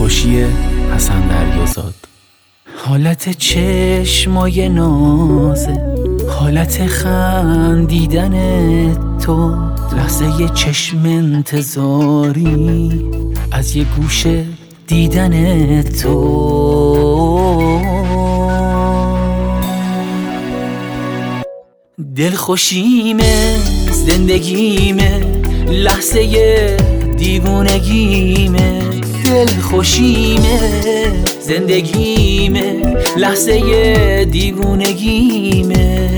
دلخوشی حسن دریازاد. حالت چشمای نازه، حالت خندیدن تو، لحظه چشم انتظاری از یه گوشه دیدن تو. دلخوشیمه، زندگیمه، لحظه دیوونگیمه. دلخوشیمه، زندگیمه، لحظه دیوونگیمه.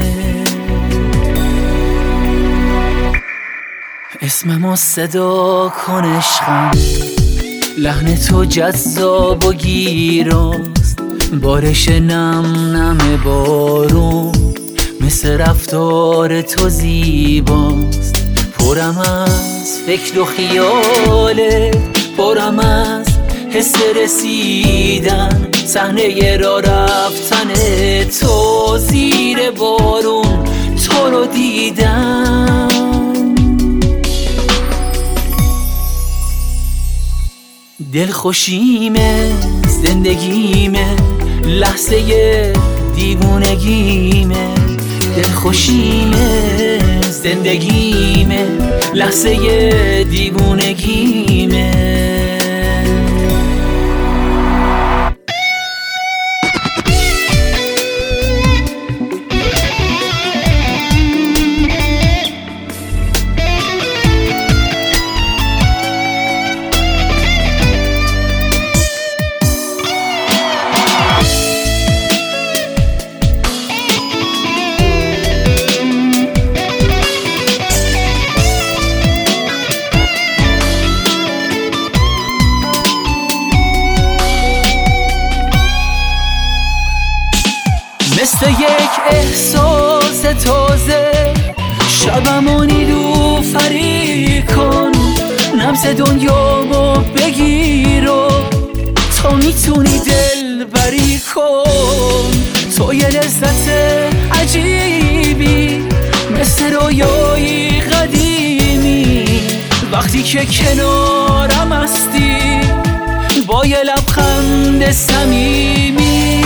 اسممو صدا کن عشقم، لحن تو جذاب و گیراست. بارش نم نم بارون مثل رفتار تو زیباست. پرم از فکر و خیاله، پرم از حس رسیدن، صحنه را رفتن تو زیر بارون تو رو دیدم. دلخوشیمه، زندگیمه، لحظه دیوونگیمه. دلخوشیمه، زندگیمه، لحظه دیوونگیمه. مثل یک احساس تازه شبمو نیلوفری کن. نبض دنیامو بگیر و تا میتونی دل بری کن. تو یه لذت عجیبی مثل رویایی قدیمی، وقتی که کنارم هستی با یه لبخند صمیمی.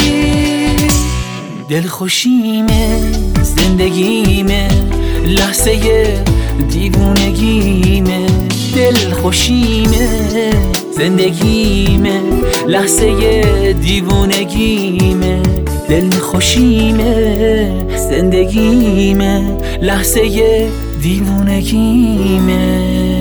دلخوشیمه، زندگیمه، لحظه دیوونگیمه. دلخوشیمه، زندگیمه، لحظه دیوونگیمه. دلخوشیمه، زندگیمه، لحظه دیوونگیمه.